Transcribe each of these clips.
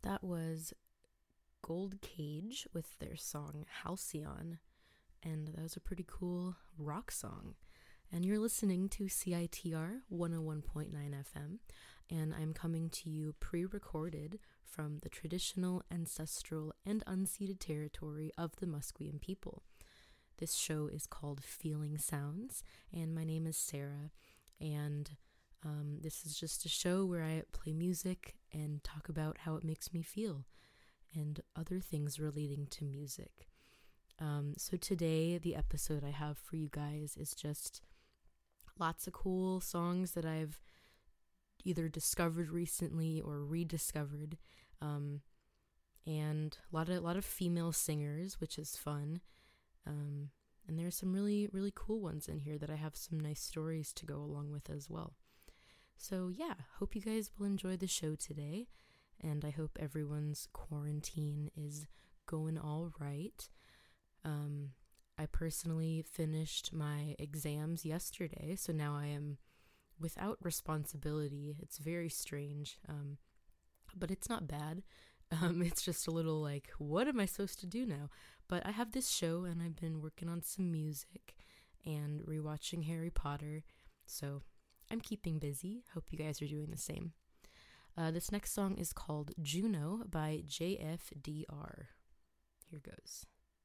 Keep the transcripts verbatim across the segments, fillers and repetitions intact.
That was Gold Cage with their song Halcyon, and that was a pretty cool rock song. And you're listening to C I T R one oh one point nine F M, and I'm coming to you pre-recorded from the traditional, ancestral, and unceded territory of the Musqueam people. This show is called Feeling Sounds, and my name is Sarah, and um, this is just a show where I play music and talk about how it makes me feel, and other things relating to music. Um, so today, the episode I have for you guys is just lots of cool songs that I've either discovered recently or rediscovered, um, and a lot of a lot of female singers, which is fun. Um, and there's some really really cool ones in here that I have some nice stories to go along with as well. So yeah, hope you guys will enjoy the show today, and I hope everyone's quarantine is going all right. Um, I personally finished my exams yesterday, so now I am without responsibility. It's very strange, um, but it's not bad. Um, it's just a little like, what am I supposed to do now? But I have this show, and I've been working on some music and rewatching Harry Potter, so I'm keeping busy. Hope you guys are doing the same. Uh, this next song is called Juno by J F D R. Here goes.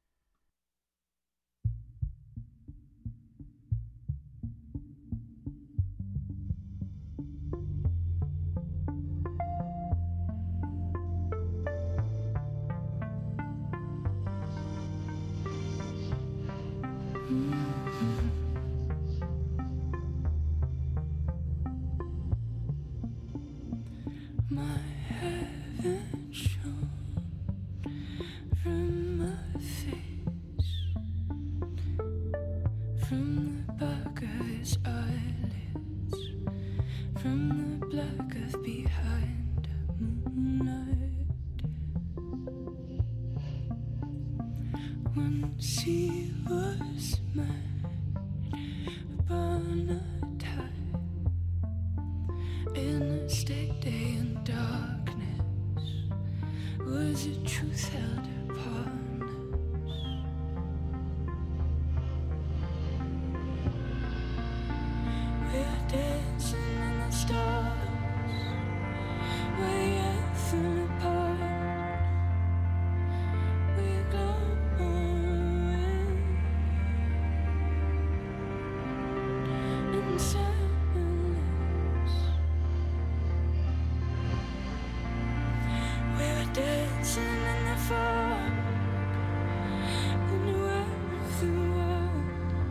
My heaven shone from my face, from the back of his eyelids, from the black of behind moonlight. Once he was mine upon a tide, in a state day and darkness, was a truth held upon us. We're dancing in the stars, way out and apart. We're glowing in silence. Dancing in the fog, in the world of the world.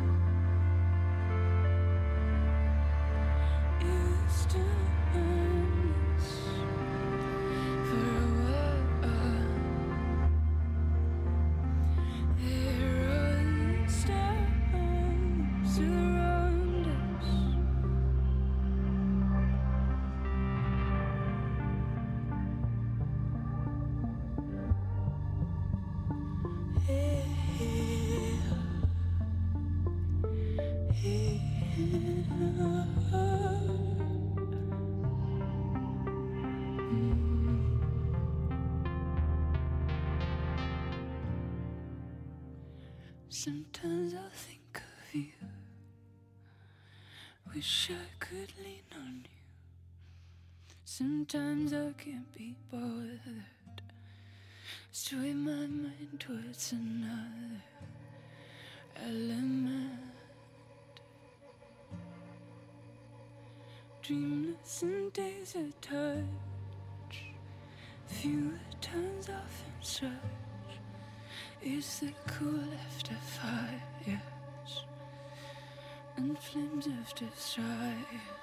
You stand for a while. There are stars around us. Sometimes I'll think of you, wish I could lean on you. Sometimes I can't be bothered, sway my mind towards another element. Dreamless in days of touch, few times often such is the cool after fires and flames of desires.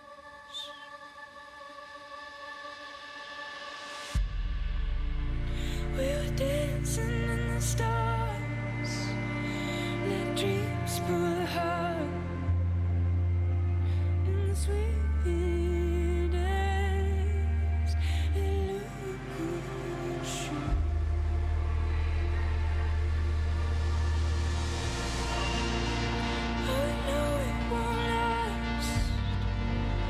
We're dancing in the stars, let dreams pull hard in the sweetest illusion. I know it won't last.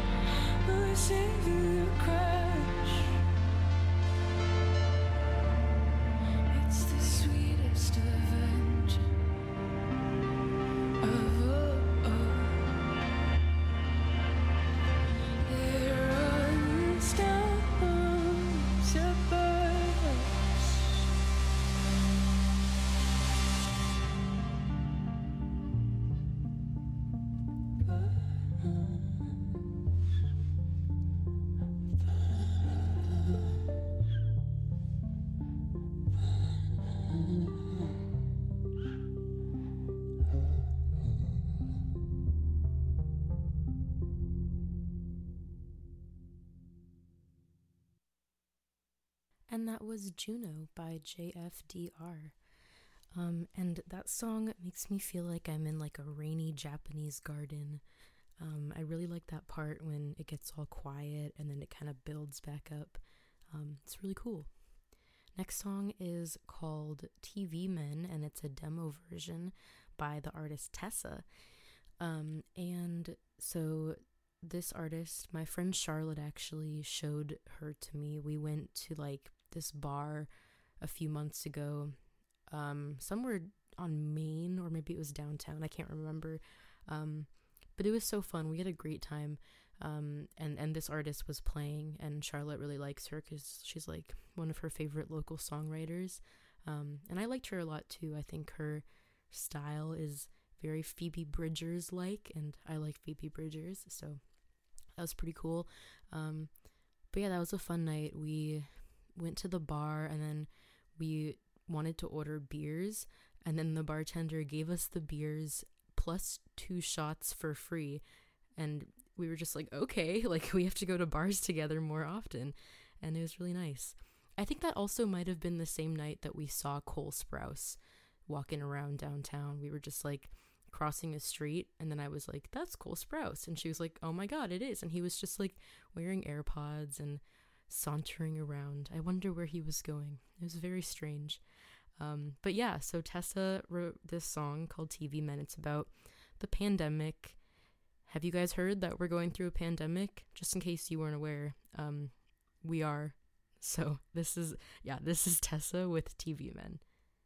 And that was Juno by J F D R. Um, and that song makes me feel like I'm in like a rainy Japanese garden. Um, I really like that part when it gets all quiet and then it kind of builds back up. Um, it's really cool. Next song is called T V Men, and it's a demo version by the artist Tessa. Um, and so this artist, my friend Charlotte actually showed her to me. We went to like this bar a few months ago, um, somewhere on Main, or maybe it was downtown. I can't remember. Um, but it was so fun. We had a great time. Um, and, and this artist was playing, and Charlotte really likes her because she's like one of her favorite local songwriters. Um, and I liked her a lot too. I think her style is very Phoebe Bridgers-like, and I like Phoebe Bridgers, so that was pretty cool. Um, but yeah, that was a fun night. We went to the bar, and then we wanted to order beers, and then the bartender gave us the beers plus two shots for free, and we were just like, okay, like we have to go to bars together more often, and it was really nice. I think that also might have been the same night that we saw Cole Sprouse walking around downtown. We were just like crossing a street, and then I was like, that's Cole Sprouse, and she was like, oh my god, it is. And he was just like wearing AirPods and sauntering around. I wonder where he was going. It was very strange. Um, but yeah, so Tessa wrote this song called T V Men. It's about the pandemic. Have you guys heard that we're going through a pandemic? Just in case you weren't aware, um, we are. So this is, yeah, this is Tessa with T V Men.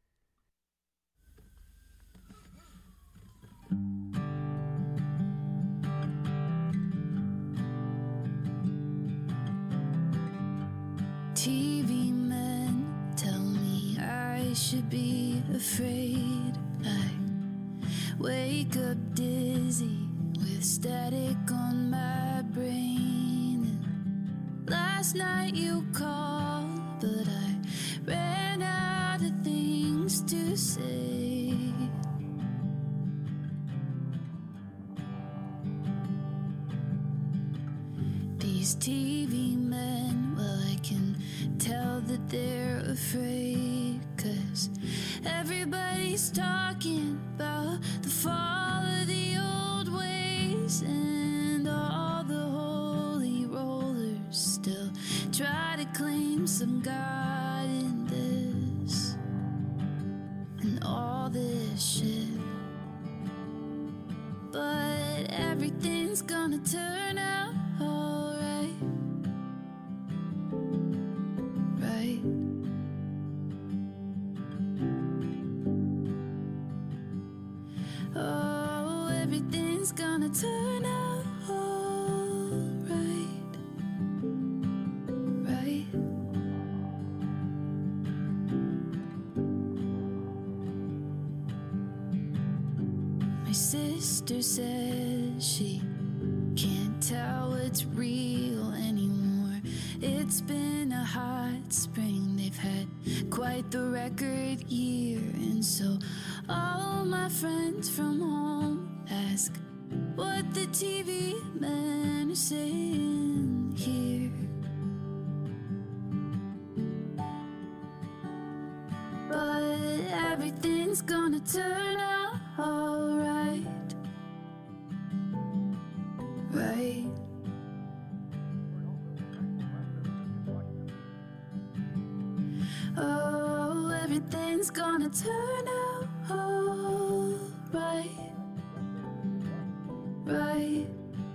T V men tell me I should be afraid. I wake up dizzy with static on my brain. And last night you called, but I ran out of things to say. These T V men, well, I can tell that they're afraid, 'cause everybody's talking about the fall of the old ways, and all the holy rollers still try to claim some God in this and all this shit. But everything's gonna turn out alright, right? Oh, everything's gonna turn out alright, right? My sister says she can't tell what's real anymore. It's been a hot spring, they've had quite the record year, and so all my friends from home ask what the T V men are saying here. But everything's gonna turn out alright, right? Oh, everything's gonna turn out alright, right?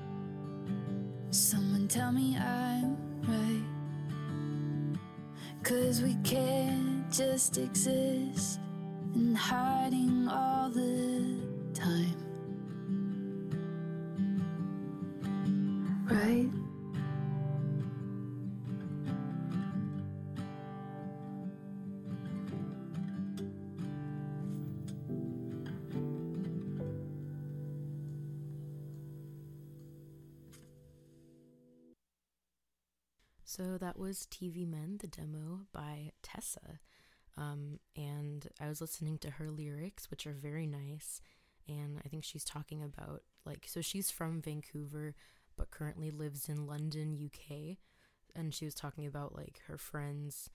Someone tell me I'm right, 'cause we can't just exist in hiding all the time, right? So that was T V Men, the demo by Tessa. Um, and I was listening to her lyrics, which are very nice. And I think she's talking about, like, so she's from Vancouver, but currently lives in London, U K. And she was talking about, like, her friends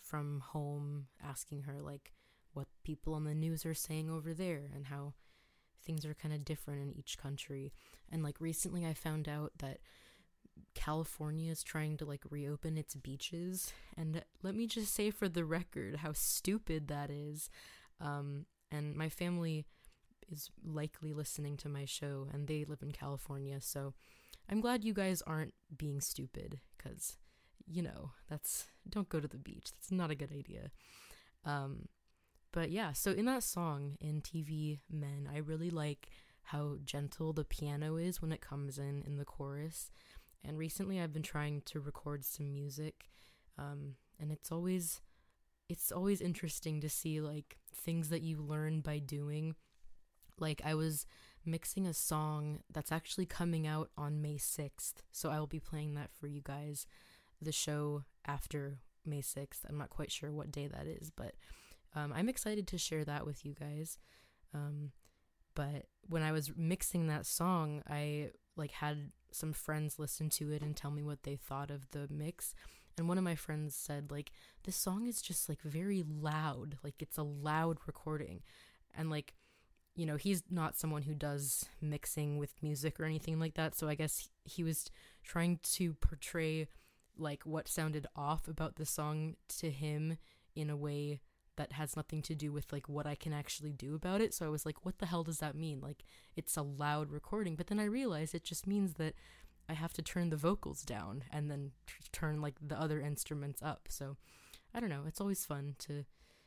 from home, asking her like what people on the news are saying over there and how things are kind of different in each country. And like recently I found out that California is trying to like reopen its beaches, and let me just say for the record how stupid that is. Um, and my family is likely listening to my show, and they live in California, so I'm glad you guys aren't being stupid, because, you know, that's, don't go to the beach. That's not a good idea. Um, but yeah, so in that song, in T V Men, I really like how gentle the piano is when it comes in in the chorus. And recently I've been trying to record some music, um, and it's always, it's always interesting to see like things that you learn by doing. Like I was mixing a song that's actually coming out on May sixth, so I will be playing that for you guys, the show after May sixth. I'm not quite sure what day that is, but um, I'm excited to share that with you guys. Um, but when I was mixing that song, I like had some friends listen to it and tell me what they thought of the mix. And one of my friends said like, this song is just like very loud, like it's a loud recording. And like, you know, he's not someone who does mixing with music or anything like that, so I guess he was trying to portray like what sounded off about the song to him in a way that has nothing to do with like what I can actually do about it. So I was like, what the hell does that mean? Like, it's a loud recording. But then I realized it just means that I have to turn the vocals down and then t- turn like the other instruments up. So I don't know, it's always fun to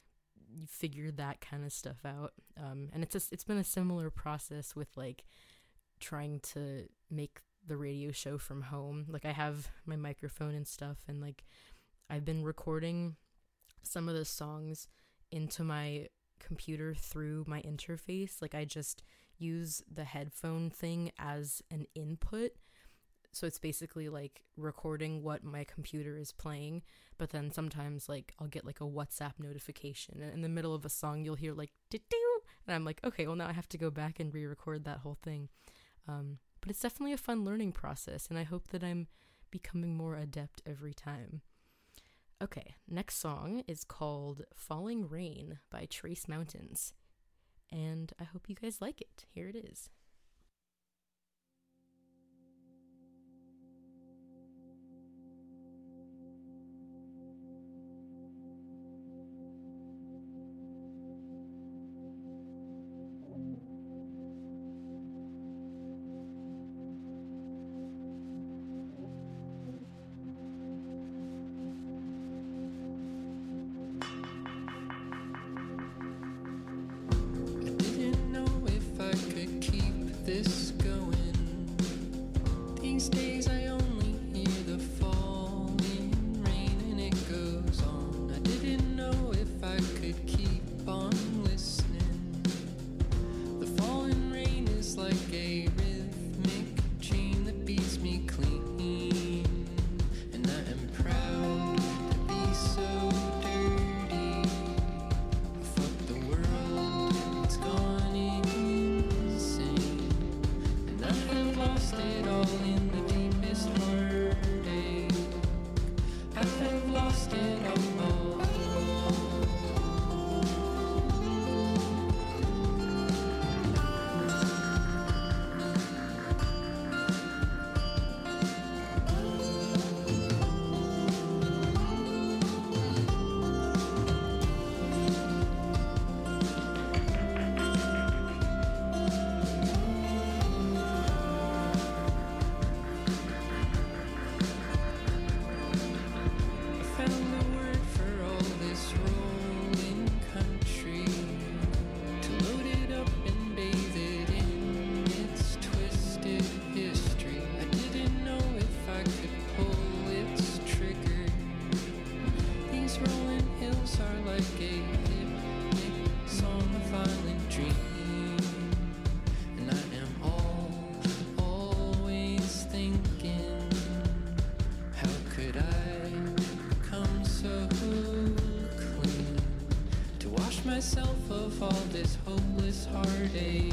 figure that kind of stuff out. Um, and it's just, it's been a similar process with like trying to make the radio show from home. Like I have my microphone and stuff, and like I've been recording some of the songs into my computer through my interface. Like I just use the headphone thing as an input. So it's basically like recording what my computer is playing, but then sometimes like I'll get like a WhatsApp notification, and in the middle of a song you'll hear like doo-doo, and I'm like, okay, well now I have to go back and re-record that whole thing. Um, but it's definitely a fun learning process, and I hope that I'm becoming more adept every time. Okay, next song is called Falling Rain by Trace Mountains, and I hope you guys like it. Here it is. This going. These days I only hear the falling rain, and it goes on. I didn't know if I could keep on listening. The falling rain is like a rhythmic chain that beats me clean, and I am proud to be so dirty. Fuck the world, it's gone insane. Lost it all in the deepest heartache. I have lost it all. Myself of all this hopeless heartache,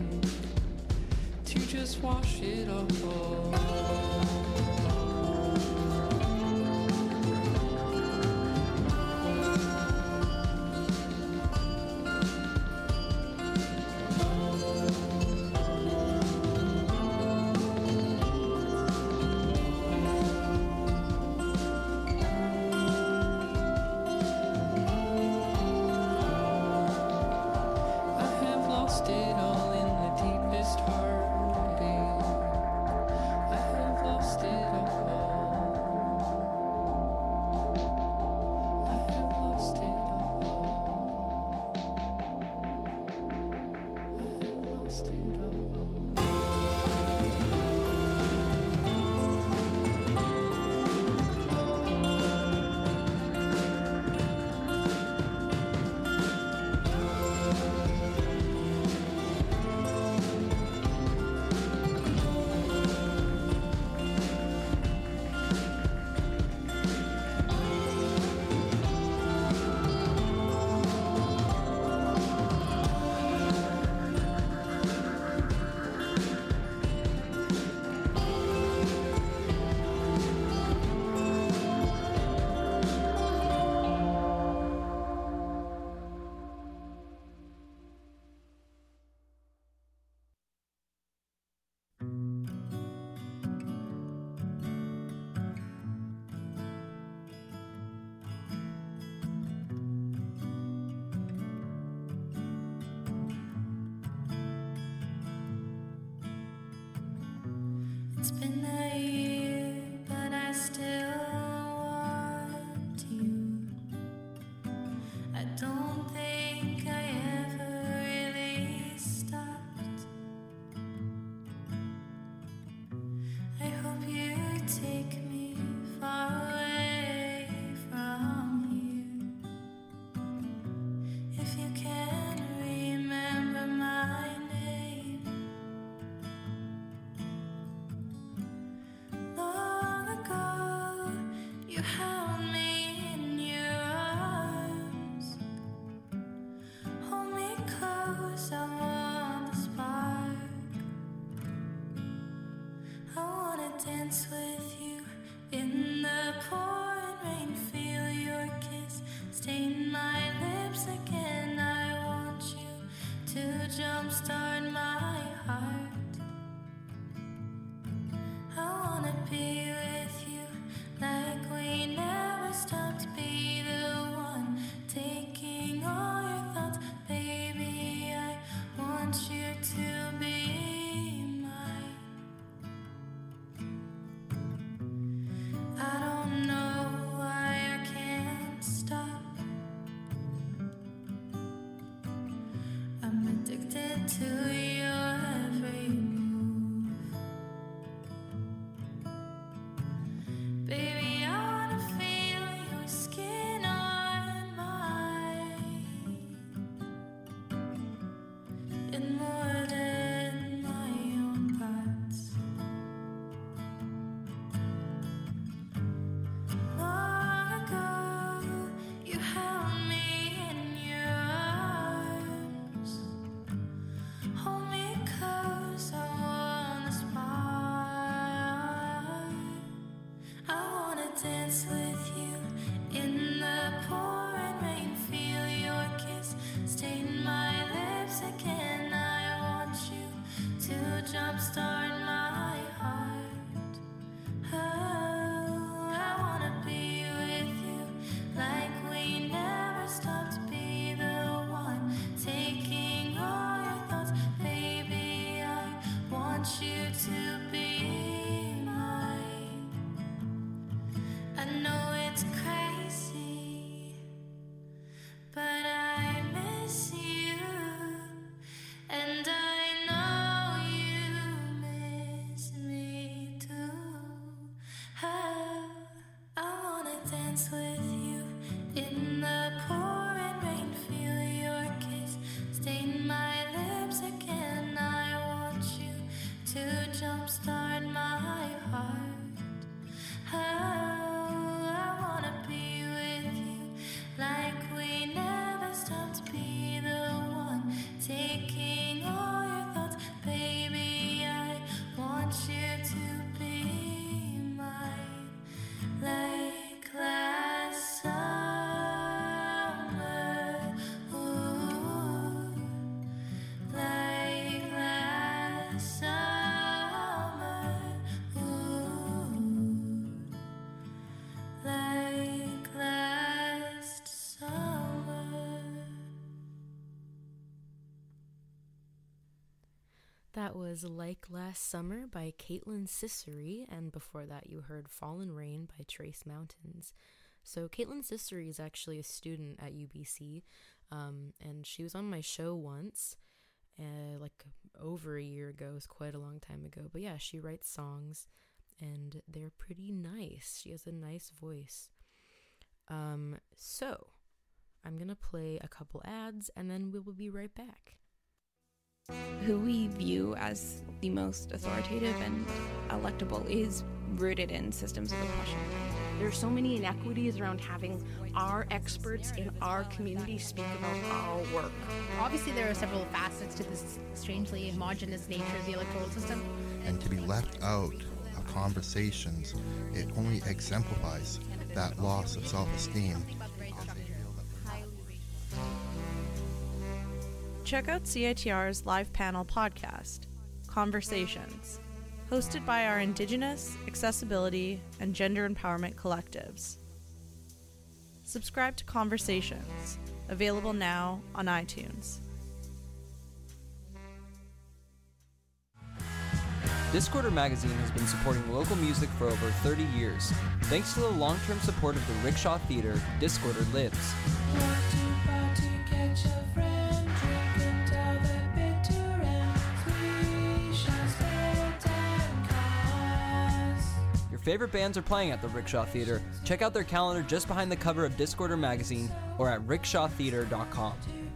to just wash it all. stop to be the one taking all your thoughts. Baby, I want you to be mine. I don't know why I can't stop. I'm addicted to your every move. Baby, I wanna feel your skin on mine, and more than my own parts. Long ago, you held me in your arms. Hold me close, I wanna spark. I wanna dance with you in the pouring rain. Feel your kiss stain my lips again. I want you to jumpstart my heart. Oh, I wanna be with you like we never stopped. Be the one taking all your thoughts. Baby, I want you to be mine. I know it's crazy, but I miss you, and I know you miss me too. Oh, I wanna dance with you in the pouring rain. Feel your kiss stain my lips again. I want you to jumpstart my heart. Oh, I wanna be with you like we never stopped. Be the one taking all your thoughts. Baby, I want you to be mine like last summer. Ooh, like last summer. Ooh, like last summer. That was Like Last Summer by Caitlin Cicery, and before that you heard Fallen Rain by Trace Mountains. So Caitlin Cicery is actually a student at U B C, um, and she was on my show once, uh, like over a year ago. It was quite a long time ago. But yeah, she writes songs, and they're pretty nice. She has a nice voice. Um, so I'm gonna play a couple ads, and then we will be right back. Who we view as the most authoritative and electable is rooted in systems of oppression. There's so many inequities around having our experts in our community speak about our work. Obviously, there are several facets to this strangely homogenous nature of the electoral system. And to be left out of conversations, it only exemplifies that loss of self-esteem. Check out C I T R's live panel podcast, Conversations, hosted by our Indigenous, accessibility, and gender empowerment collectives. Subscribe to Conversations, available now on iTunes. Discorder Magazine has been supporting local music for over thirty years. Thanks to the long-term support of the Rickshaw Theater, Discorder lives. Your favorite bands are playing at the Rickshaw Theater. Check out their calendar just behind the cover of Discorder Magazine or at rickshaw theater dot com.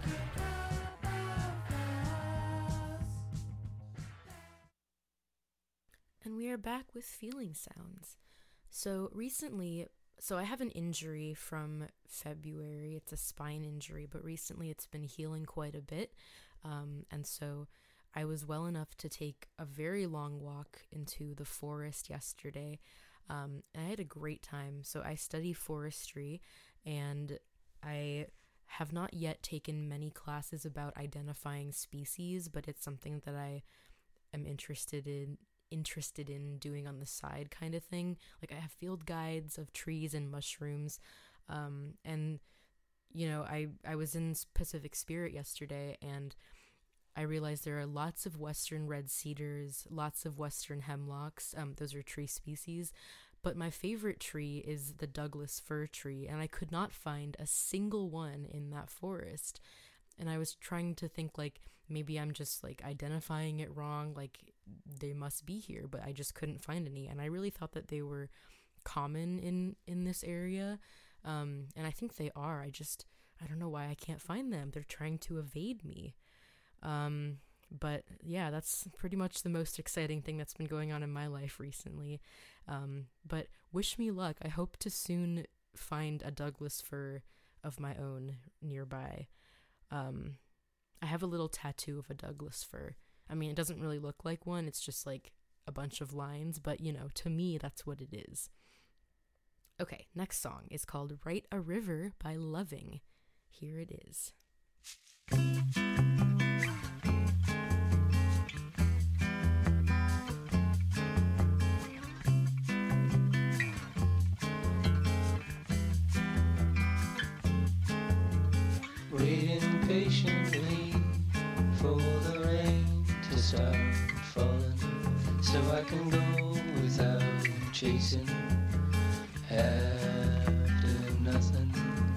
And we are back with Feeling Sounds. So recently, so I have an injury from February. It's a spine injury, but recently it's been healing quite a bit. Um, and so I was well enough to take a very long walk into the forest yesterday. Um, and I had a great time. So I study forestry, and I have not yet taken many classes about identifying species, but it's something that I am interested in interested in doing on the side kind of thing. Like I have field guides of trees and mushrooms, um, and you know, I, I was in Pacific Spirit yesterday, and I realized there are lots of western red cedars, lots of western hemlocks. Um, those are tree species. But my favorite tree is the Douglas fir tree, and I could not find a single one in that forest. And I was trying to think, like, maybe I'm just, like, identifying it wrong, like, they must be here, but I just couldn't find any. And I really thought that they were common in, in this area. Um, and I think they are. I just, I don't know why I can't find them. They're trying to evade me. Um, but yeah, that's pretty much the most exciting thing that's been going on in my life recently. Um, but wish me luck. I hope to soon find a Douglas fir of my own nearby. Um, I have a little tattoo of a Douglas fir. I mean, it doesn't really look like one. It's just like a bunch of lines, but you know, to me, that's what it is. Okay, next song is called Write a River by Loving. Here it is. Waiting patiently for the rain to start falling, so I can go without chasing after nothing.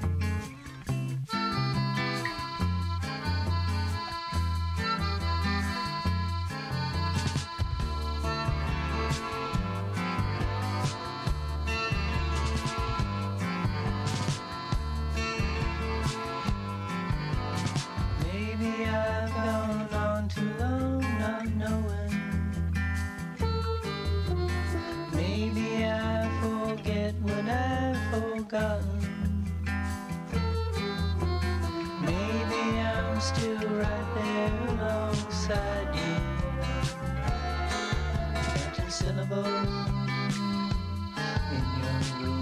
Maybe I've gone on too long not knowing. Maybe I forget what I've forgotten. Maybe I'm still right there alongside you, counting syllables in your room.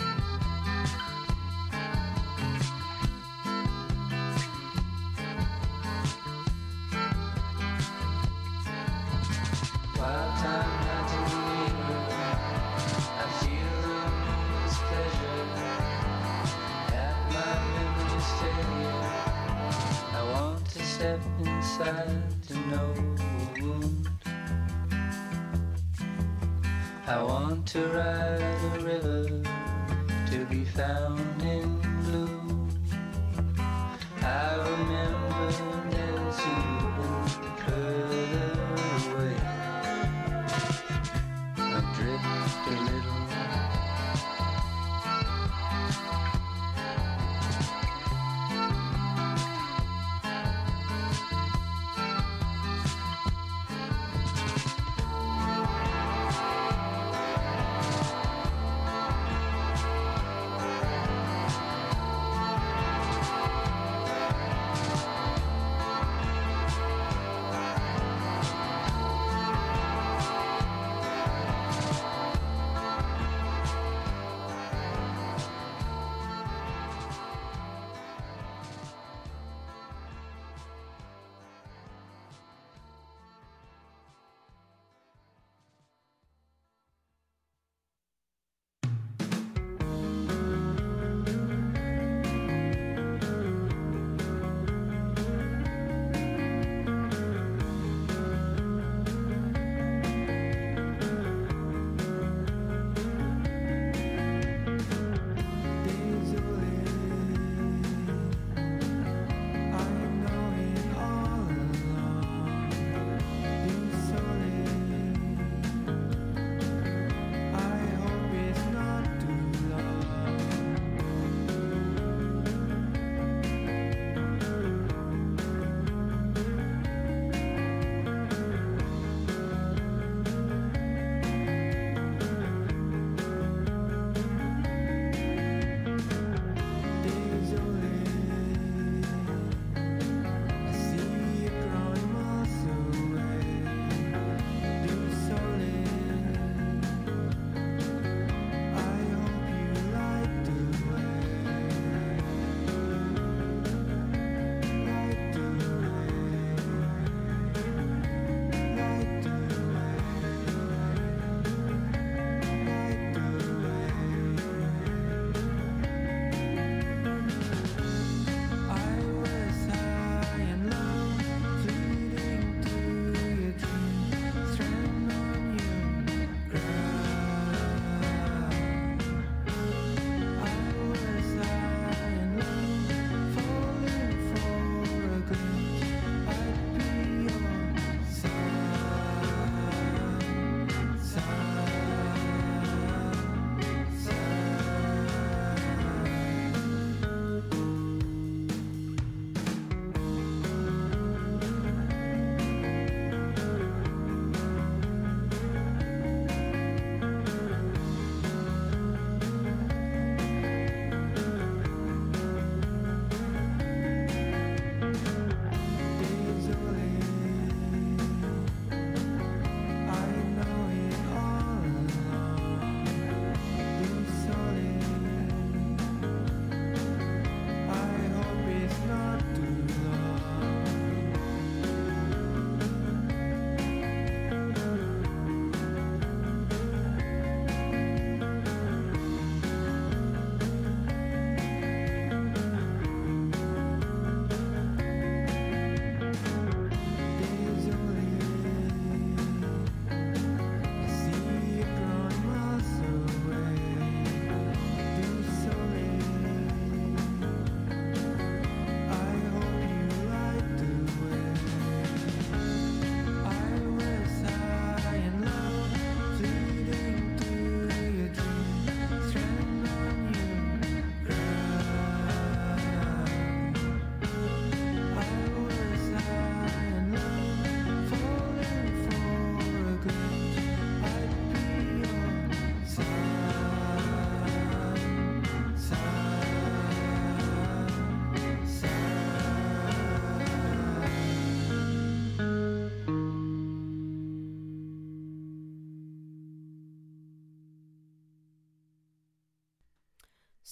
While time rides in the river, I feel the moon's pleasure at my memory's failure. I want to step inside to know a wound. I want to ride a river to be found in blue. I remember dancing further away. Drift a little.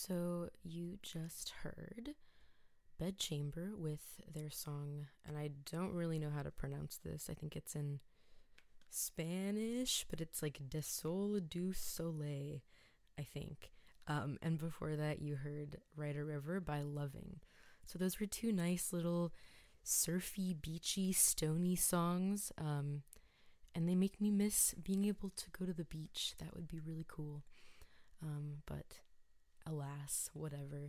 So you just heard Bedchamber with their song, and I don't really know how to pronounce this. I think it's in Spanish, but it's like De Sol du Soleil, I think. Um, and before that, you heard Ride a River by Loving. So those were two nice little surfy, beachy, stony songs, um, and they make me miss being able to go to the beach. That would be really cool. Um, but alas, whatever.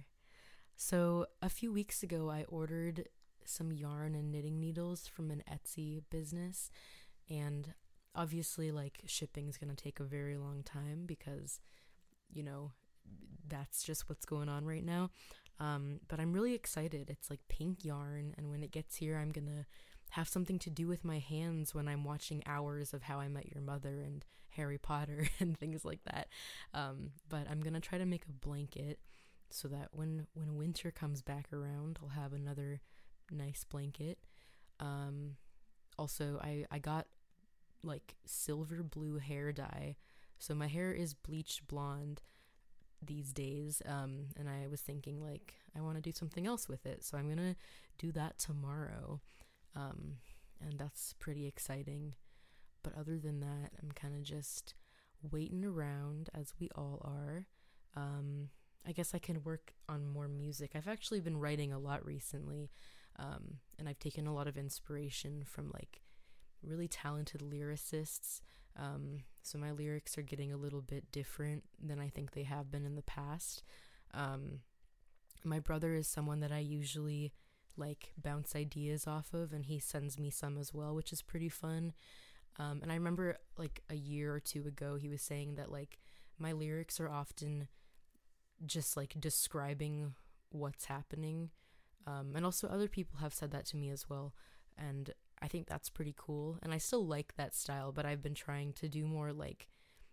So a few weeks ago, I ordered some yarn and knitting needles from an Etsy business, and obviously, like, shipping's gonna take a very long time because, you know, that's just what's going on right now. Um, but I'm really excited. It's like pink yarn, and when it gets here, I'm gonna have something to do with my hands when I'm watching hours of How I Met Your Mother and Harry Potter and things like that. Um, but I'm gonna try to make a blanket so that when, when winter comes back around, I'll have another nice blanket. Um, also, I, I got like silver blue hair dye. So my hair is bleached blonde these days, um, and I was thinking, like, I want to do something else with it. So I'm gonna do that tomorrow. Um, and that's pretty exciting. But other than that, I'm kind of just waiting around, as we all are. Um, I guess I can work on more music. I've actually been writing a lot recently, um, and I've taken a lot of inspiration from, like, really talented lyricists. Um, so my lyrics are getting a little bit different than I think they have been in the past. Um, my brother is someone that I usually, like, bounce ideas off of, and he sends me some as well, which is pretty fun. Um, and I remember, like, a year or two ago, he was saying that, like, my lyrics are often just, like, describing what's happening. Um, and also other people have said that to me as well. And I think that's pretty cool. And I still like that style, but I've been trying to do more, like,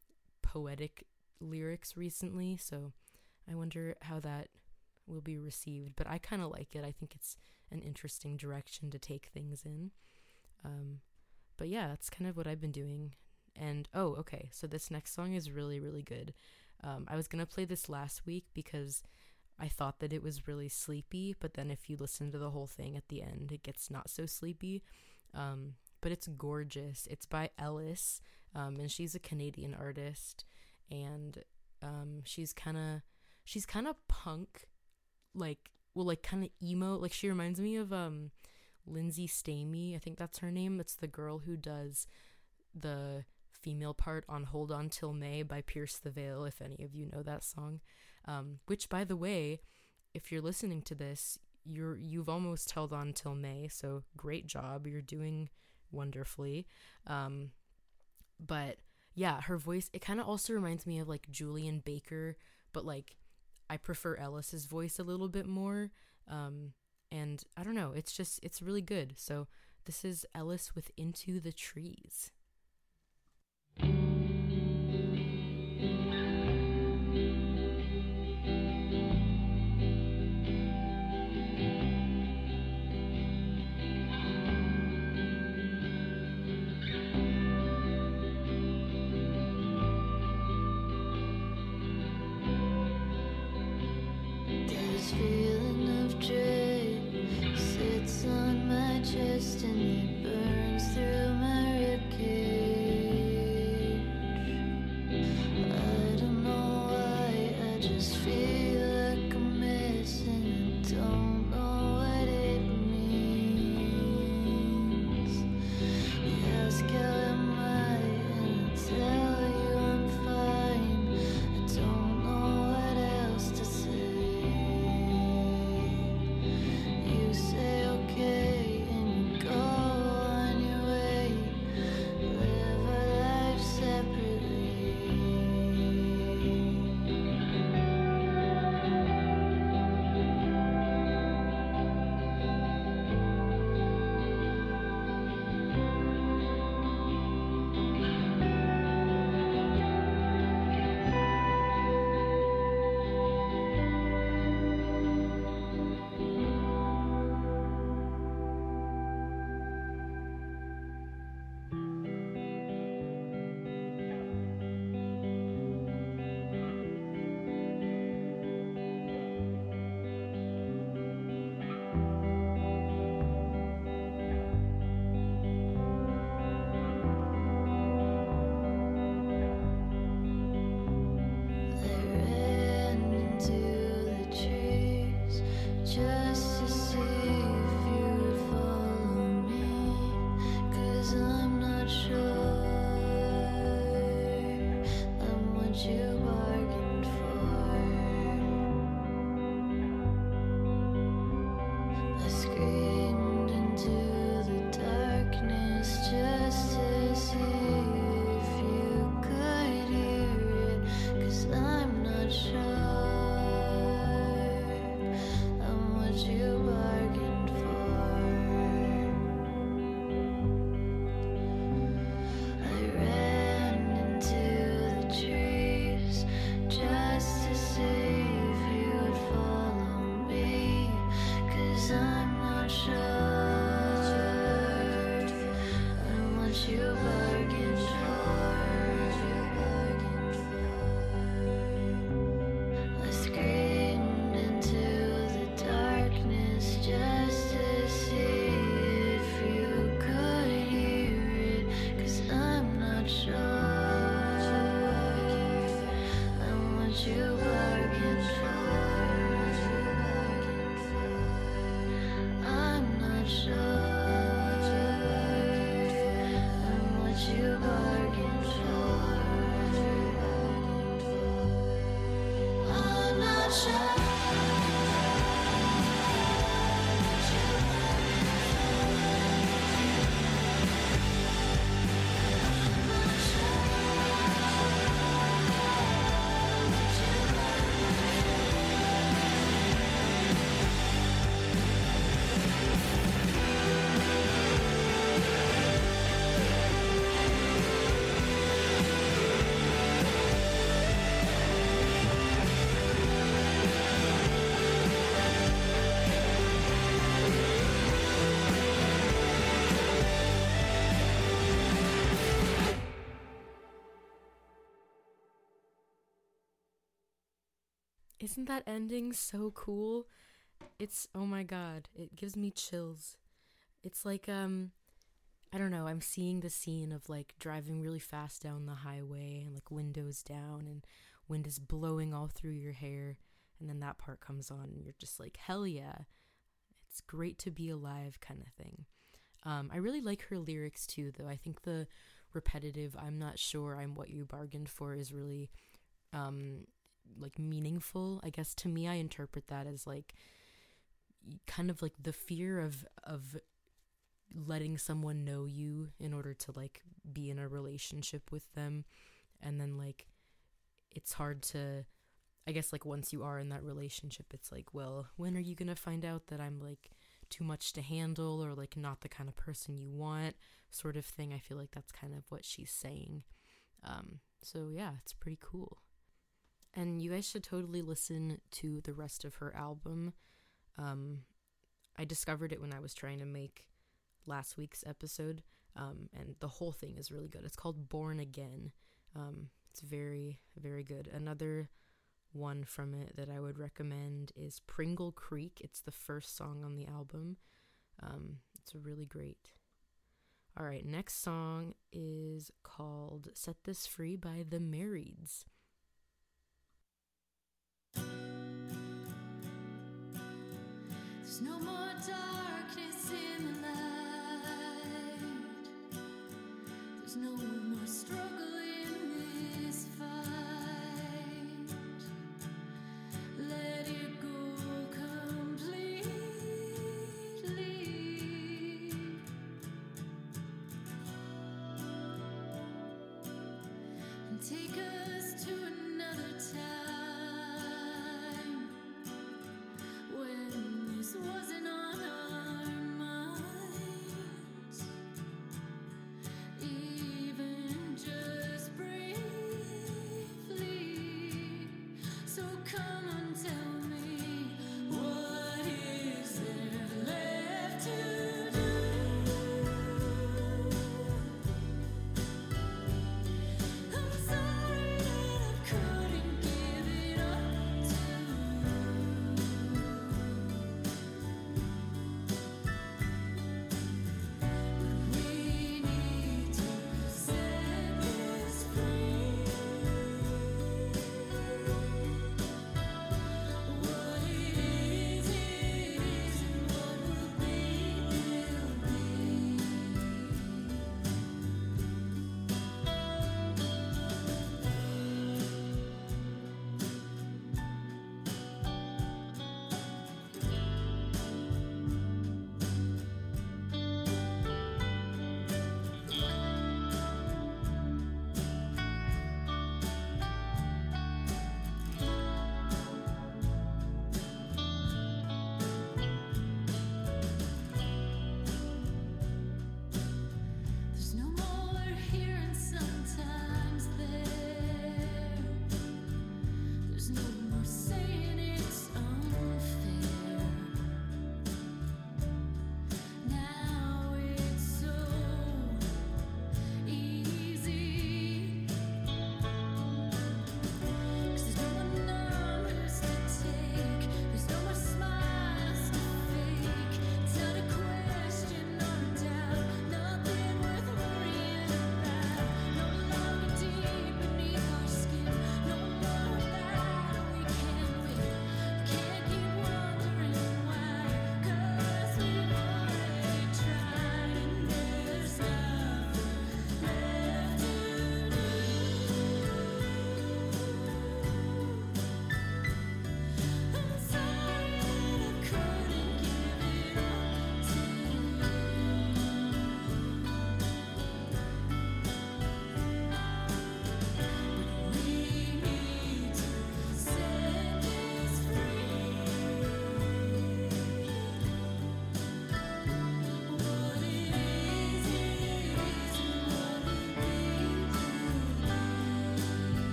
poetic lyrics recently. So I wonder how that will be received. But I kind of like it. I think it's an interesting direction to take things in. Um, but yeah, that's kind of what I've been doing. And, oh, okay, so this next song is really, really good. Um, I was going to play this last week because I thought that it was really sleepy, but then if you listen to the whole thing at the end, it gets not so sleepy. Um, but it's gorgeous. It's by Ellis, um, and she's a Canadian artist, and um, she's kind of she's kind of punk, like, well, like, kind of emo. Like, she reminds me of um, Lindsay Stamey. I think that's her name. It's the girl who does the female part on Hold On Till May by Pierce the Veil, if any of you know that song. Um, which, by the way, if you're listening to this, you're, you've almost held on till May, so great job. You're doing wonderfully. Um, but, yeah, her voice, it kind of also reminds me of, like, Julian Baker, but, like, I prefer Ellis's voice a little bit more. Um, and, I don't know, it's just, it's really good. So, this is Ellis with Into the Trees. This feeling of dread sits on my chest and it burns through my ribcage. Isn't that ending so cool? It's, oh my god, it gives me chills. It's like, um, I don't know, I'm seeing the scene of like driving really fast down the highway and like windows down and wind is blowing all through your hair, and then that part comes on and you're just like, hell yeah, it's great to be alive kind of thing. Um, I really like her lyrics too, though. I think the repetitive, I'm not sure I'm what you bargained for is really, um, like meaningful. I guess to me, I interpret that as like, kind of like the fear of, of letting someone know you in order to like be in a relationship with them. And then like, it's hard to, I guess like once you are in that relationship, it's like, well, when are you going to find out that I'm like too much to handle or like not the kind of person you want sort of thing. I feel like that's kind of what she's saying. Um, so yeah, it's pretty cool. And you guys should totally listen to the rest of her album. Um, I discovered it when I was trying to make last week's episode, um, and the whole thing is really good. It's called Born Again. Um, it's very, very good. Another one from it that I would recommend is Pringle Creek. It's the first song on the album. Um, it's really great. All right, next song is called Set This Free by The Marrieds. There's no more darkness in the light. There's no more struggle in this fight. Let it go completely and take us to another time when this wasn't on our minds, even just briefly. So come on, tell me, what is there left to do? I'm sorry that I couldn't give it up to we need to set this free.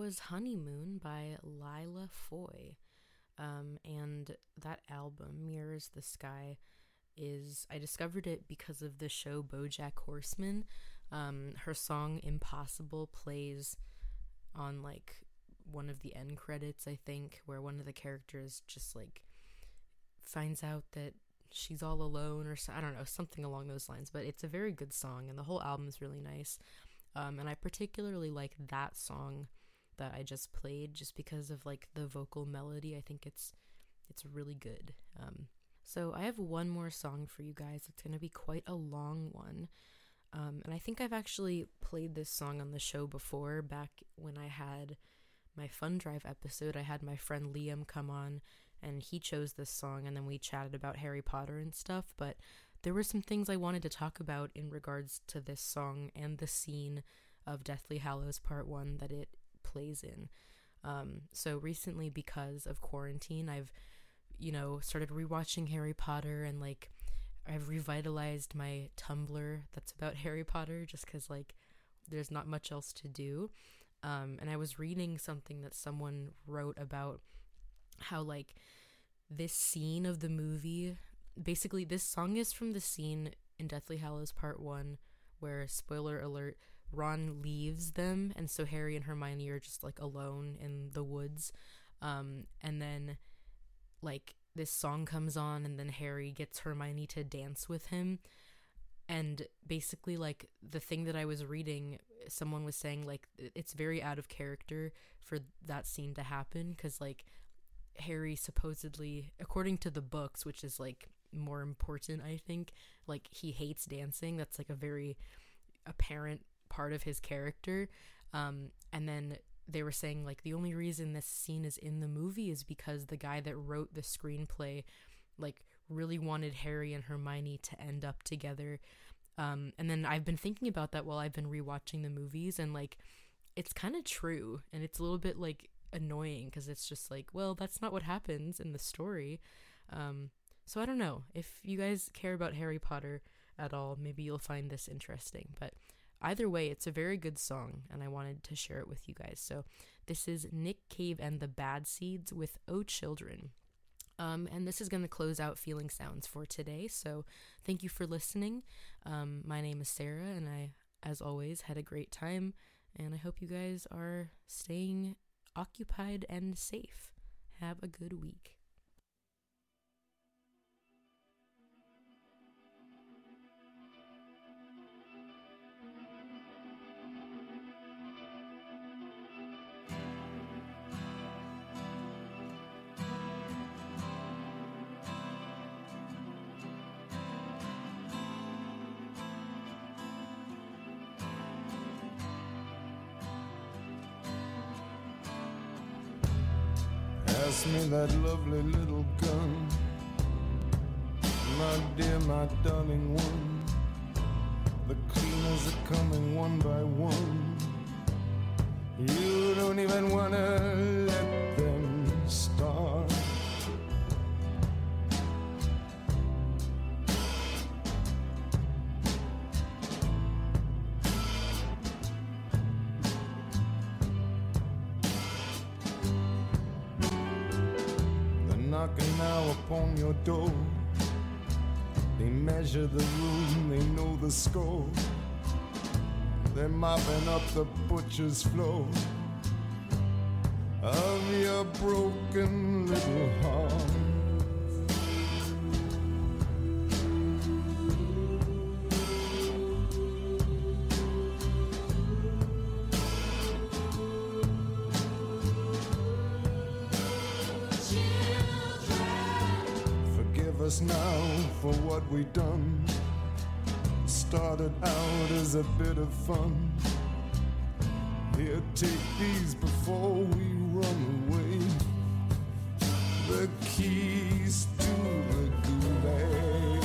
was Honeymoon by Lila Foy. Um, and that album, Mirrors the Sky, is, I discovered it because of the show BoJack Horseman. Um, her song Impossible plays on like one of the end credits, I think, where one of the characters just like finds out that she's all alone, or so, I don't know, something along those lines. But it's a very good song, and the whole album is really nice. Um, and I particularly like that song that I just played, just because of like the vocal melody. I think it's it's really good. Um, so I have one more song for you guys. It's gonna be quite a long one. Um, and I think I've actually played this song on the show before, back when I had my Fun Drive episode. I had my friend Liam come on, and he chose this song, and then we chatted about Harry Potter and stuff. But there were some things I wanted to talk about in regards to this song and the scene of Deathly Hallows Part one that it plays in. Um, so recently, because of quarantine, I've, you know, started rewatching Harry Potter, and like I've revitalized my Tumblr that's about Harry Potter, just because like there's not much else to do. Um, and I was reading something that someone wrote about how like this scene of the movie, basically this song is from the scene in Deathly Hallows Part one where, spoiler alert, Ron leaves them, and so Harry and Hermione are just like alone in the woods. Um, and then like this song comes on, and then Harry gets Hermione to dance with him. And basically, like, the thing that I was reading, someone was saying, like, it's very out of character for that scene to happen, because, like, Harry supposedly, according to the books, which is, like, more important, I think, like, he hates dancing. That's, like, a very apparent part of his character. Um, and then they were saying, like, the only reason this scene is in the movie is because the guy that wrote the screenplay, like, really wanted Harry and Hermione to end up together. Um, and then I've been thinking about that while I've been rewatching the movies, and like it's kind of true, and it's a little bit like annoying because it's just like, well, that's not what happens in the story. Um, so I don't know if you guys care about Harry Potter at all, maybe you'll find this interesting, but either way, it's a very good song, and I wanted to share it with you guys. So this is Nick Cave and the Bad Seeds with Oh Children. Um, and this is going to close out Feeling Sounds for today. So thank you for listening. Um, my name is Sarah, and I, as always, had a great time. And I hope you guys are staying occupied and safe. Have a good week. Pass me that lovely little gun, my dear, my darling one. The cleaners are coming one by one. You don't even wanna let them start. Knocking now upon your door. They measure the room, they know the score. They're mopping up the butcher's floor of your broken little heart. Us now for what we done. Started out as a bit of fun. Here, take these before we run away. The keys to the gulag.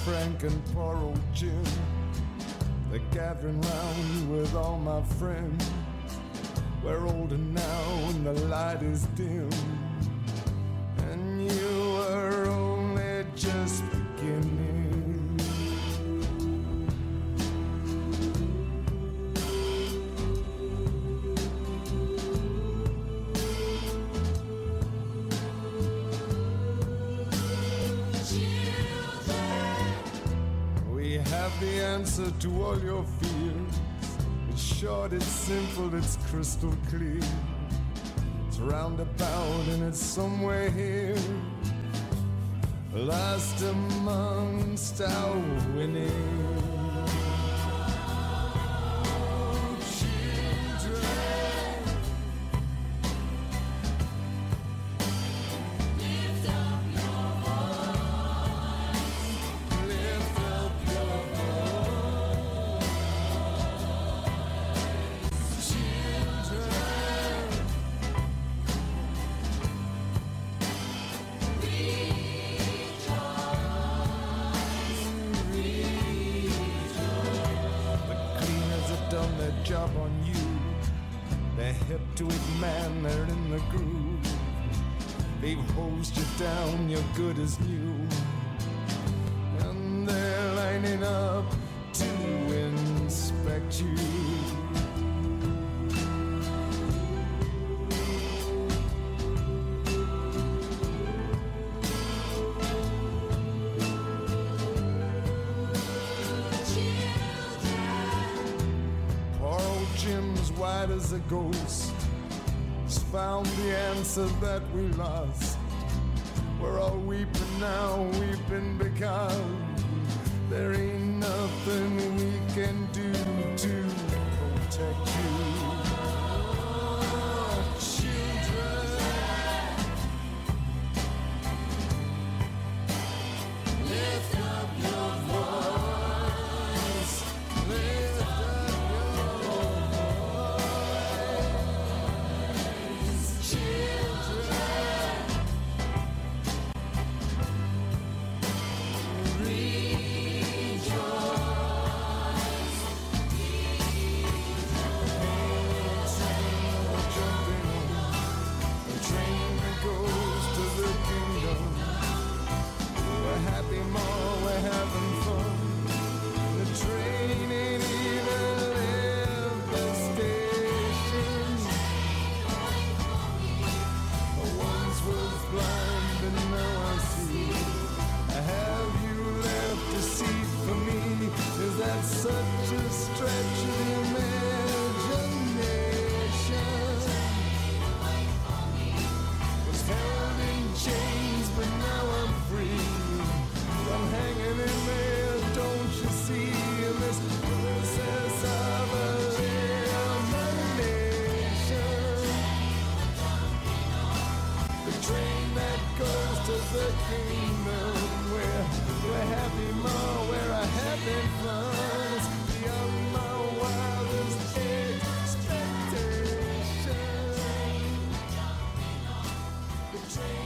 Frank and poor old Jim. They're gathering round with all my friends. We're older now and the light is dim, and you were only just beginning. We have the answer to all your fears. It's short, it's simple, it's crystal clear. It's roundabout and it's somewhere here, lost amongst our winning. Job on you. They're hip to it, man, they're in the groove. They've hosed you down, you're good as new. And they're lining up to inspect you. White as a ghost, has found the answer that we lost. We're all weeping now, weeping because there ain't nothing we can do to protect you. Children, lift up your voice, lift up such a stretch of imagination. Was held in chains, but now I'm free. I'm hanging in there, don't you see? This process of elimination. The train that goes to the kingdom, where we're happy more, where I haven't fun. Train